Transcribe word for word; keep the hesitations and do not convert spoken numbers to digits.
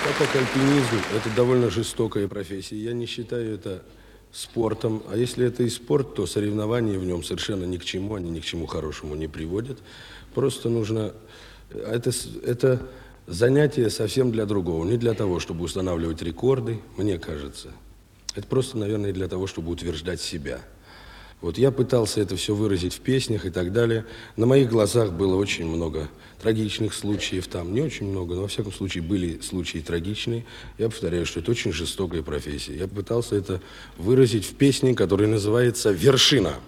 Так как альпинизм– это довольно жестокая профессия, я не считаю это спортом. А если это и спорт, то соревнования в нем совершенно ни к чему, они ни к чему хорошему не приводят. Просто нужно… Это, это занятие совсем для другого. Не для того, чтобы устанавливать рекорды, мне кажется. Это просто, наверное, для того, чтобы утверждать себя. Вот я пытался это все выразить в песнях и так далее. На моих глазах было очень много трагичных случаев там. Не очень много, но во всяком случае были случаи трагичные. Я повторяю, что это очень жестокая профессия. Я пытался это выразить в песне, которая называется «Вершина».